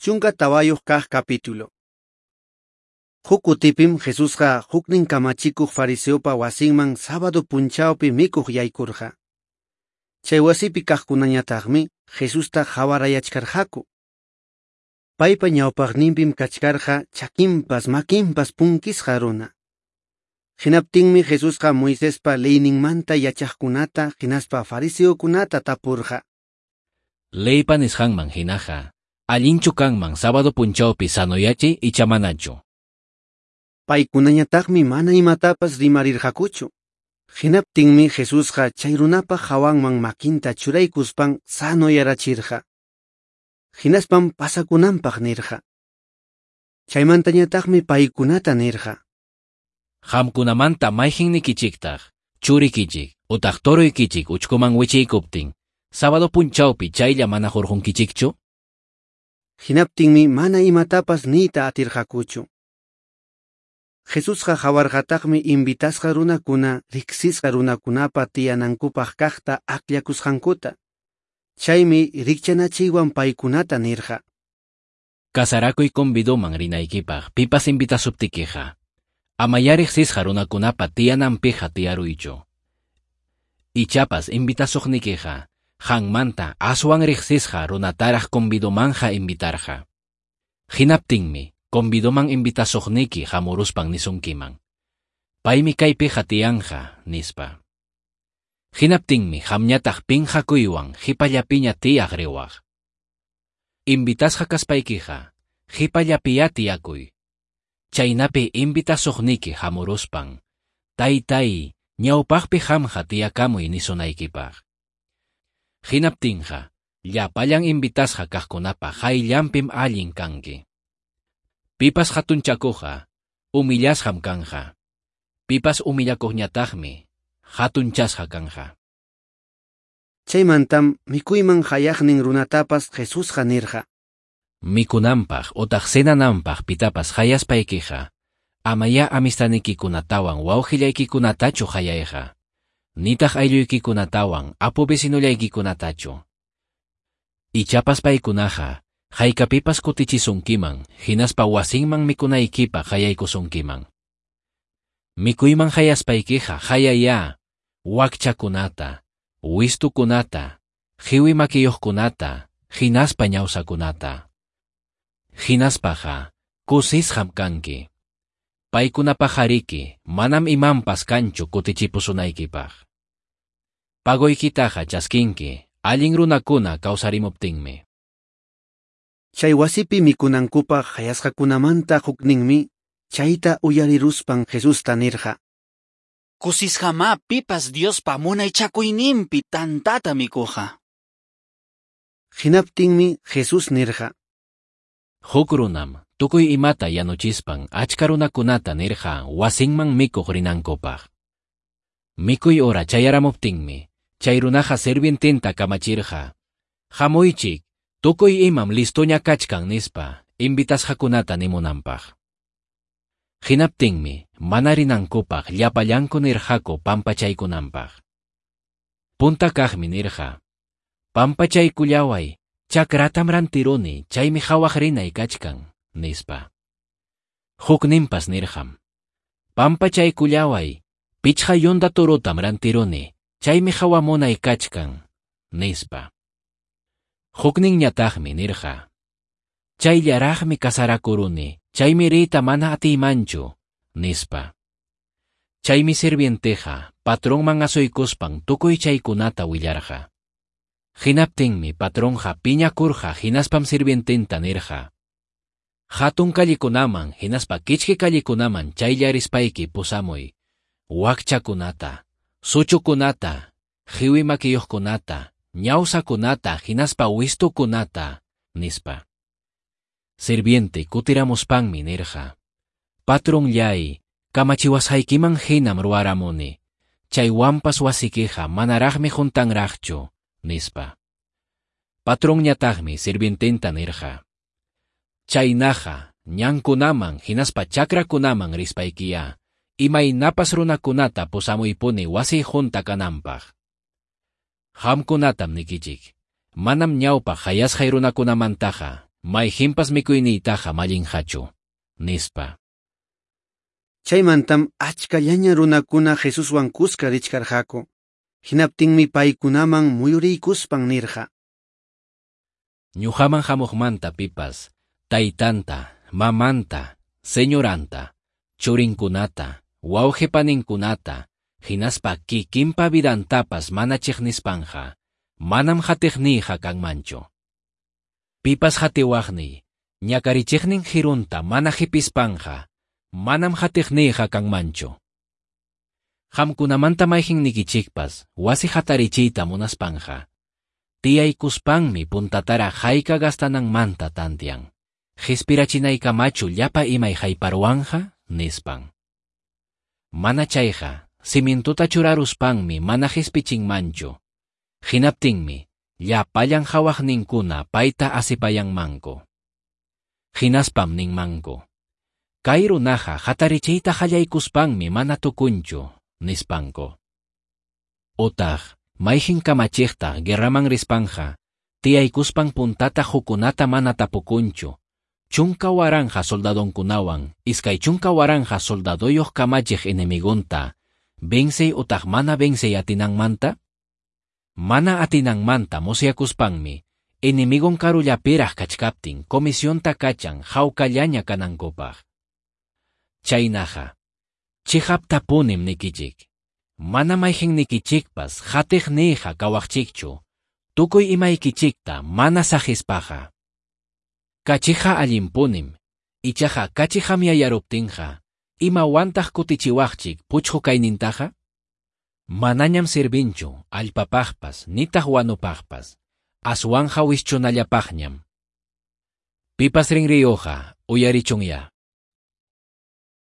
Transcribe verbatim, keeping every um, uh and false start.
Chunka tawayuq kaq capítulo. Huk kutipim Jesusqa huknin kamachikuq fariseopa wasinman sábado punchawpi mikuq yaykurqa. Chay wasipi kaqkunañataqmi Jesusta hawarayachkarqaku. Paypa ñawpaqninpim kachkarqa chakinpas makinpas punkisqa runa. Hinaptinmi Jesusqa Moisespa leyninmanta yachaqkunata hinaspa fariseokunata tapurqa. Leypa nisqanman hinaqa, allinchu kanman sábado punchawpi sanoyachi ichamanachu. Paykunañataqmi mana imatapas rimarirqakuchu. Hinaptinmi Jesusqa chay runapa hawanman makinta churaykuspan sanoyarachirqa. Hinaspam pasakunanpaq nirqa. Chaymantañataqmi paykunata nirqa. Hamkunamanta mayhinnikichiktaq, churikichik, utaq toruykichik uchkuman wichiykuptin, sábado punchawpi chaylla mana hurqunkichikchu? Hinaptinmi mana imatapas niyta atirqakuchu. Jesusqa hawarqataqmi invitasqa runakuna riqsisqa runakunapa tiyanankupaq kaqta aqllakusqankuta. Chaymi rikchanachiywan paykunata nirqa. Kasarakuy convidoman rinaykipaq pipas invitasuptikiqa. Amaya riqsisqa runakunapa tiyananpiqa tiyaruychu. Ichapas invitasuqnikiqa, hanmanta aswan riqsisqa runataraq convidomanja invitarqa. Hinaptinmi, convidoman invitasuqniki hamuruspan nisunkiman. Paymi kaypiqa tiyanja, nispa. Hinaptinmi hamñataq pinhakuywan hipallapiña tiyaq riwaq. Invitasqa kaspaykiqa, hipallapiya tiyakuy. Chaynapi invitasuqniki hamuruspan, taytay, ñawpaqpi hamja tiyakamuy nisunaykipaq. Hinaptinqa, llapallan invitasqa kaqkunapa hayllanpim allin kanki. Pipas hatunchakuqa, umillasqam kanja. Pipas umillakuqñataqmi, hatunchasqa kanja. Chaymantam mikuyman hayaqnin runatapas Jesusqa nirqa. Mikunanpaq utaq senananpaq pitapas hayaspaykiqa, amaya amistanikicunatawan wawqillaykikunatachu hayayqa. Nitaq aylluykicunatawan apu vecinullaykikunatachu. Ichapas paykunaqa, haykapipas kutichisunkiman, hinaspa wasinman mikunaykipaq hayaykusunkiman. Mikuyman hayaspaykiqa hayaya, wakchakunata, wistukunata, hiwi makiyuqkunata, hinaspa ñawsakunata. Hinaspaqa, kusisqam kanki. Paykunapaqariki, manam imanpas kanchu kutichipusunaykipaq. Pagoykitaqa chaskinki, allin runakuna kawsarimuptinmi. Chay wasipi mikunankupaq hayasqakunamanta hukninmi, chayta uyariruspan Jesusta nirqa. Kusisqama pipas Diospa munaychakuyninpi tantata mikuqa. Hinaptinmi Jesus nirqa. Huk runam, tukuy imata yanuchispan achka runakunata nirqa wasinman mikuq rinankupaq. Mikuy ora chayaramuptinmi, chay runaqa sirvientinta kamachirqa. Hamuychik, tukuy imam listoña kachkan nispa, invitasqakunata nimunanpaq. Hinaptinmi, mana rinankupaq llapallanku nirqaku pampachaykunanpaq. Punta kaqmi nirqa. Pampachaykullaway, chakratam rantiruni, chaymi hawaq rinay kachkan, nispa. Hukninpas nirqam. Pampachaykullaway, pichqa yunda turutam rantiruni, chaymi hawamunay kachkan, nispa. Hukninñataqmi nirqa. Chayllaraqmi kasarakuruni, chaymi rita mana atiymanchu, nispa. Chaymi sirvienteqa, patronman asuykuspan tukuy chaykunata willarqa. Hinaptinmi patronqa piñakurqa hinaspam sirvientinta nirqa. Hatun kallikunaman hinaspa kichki kallikunaman chayllarispayki pusamuy. Wakchakunata, suchukunata, hiwi makiyuqkunata, ñawsakunata hinaspa wistukunata, nispa. Sirviente kutiramuspanmi nirqa. Patron llay, kamachiwashaykiman hinam ruwaramuni. Chaywanpas wasikiqa manaraqmi juntanraqchu, nispa. Patronñataqmi sirvientinta nirqa. Chaynaqa, ñankunaman hinaspa chakrakunaman rispaykiya, imaynapas runakunata pusamuypuni wasi junta kananpaq. Hamkunatam nikichik, manam ñawpaq hayasqay runakunamantaqa, mayhimpas mikuyniytaqa mallinhachu, nispa. Chaymantam achkallaña runakuna Jesuswan kuska richkarqaku. Hinaptinmi paykunaman muyuriykuspan nirqa. Ñuqaman hamuqmanta pipas, taytanta, mamanta, señoranta, churinkunata, wawqipaninkunata, hinaspa kikinpa vidantapas mana chiqnispanja, manam hatiqniyqa kanmanchu. Pipas hatiwaqniy, ñakarichiqnin hirunta mana hipispanja, manam hatiqniyqa kanmanchu. Qamkunamanta mayqinnikichikpas wasi hatarichiyta munaspanja. Tiyaykuspanmi puntatara hayka gastananmanta tantian. Hispirachinaycamachu llapa imay hayparwanja, nispan. Mana chayqa, simintuta churaruspanmi mana hispichinmanchu. Hinaptinmi, llapallan hawaqninkuna payta asipayanmanku. Hinaspam ninmanku. Kay runaqa hatarichiyta hallaykuspanmi mana tukunchu, nispanko. Utaq, mayhin kamachiqta guerraman rispanja, tiyaykuspan puntata hukunata mana tapukunchu, chunka waranja soldadonkunawan, iskay chunka waranja soldadoyoq kamachiq enemigunta, bensey utaq mana bensey atinanmanta? Mana atinanmanta musyakuspanmi, enemigon karullapiraq kachkaptin komisionta kachan hawkallaña kanankupaq. Chaynaqa, chihaptapunim nikichik. Mana mayhin nikichikpas hatiqniyqa kawaqchikchu, tukuy imaykichikta mana sahispaqa. Kachiqa allimpunim, ichaqa kachihamyayaruptinqa, ima wantaq kutichiwaqchik puchqu kaynintaqa? Manañam sirvinchu allpapaqpas nitaq wanupaqpas, aswanja wischunallapaqñam. Pipas rinriyuqa uyarichunya.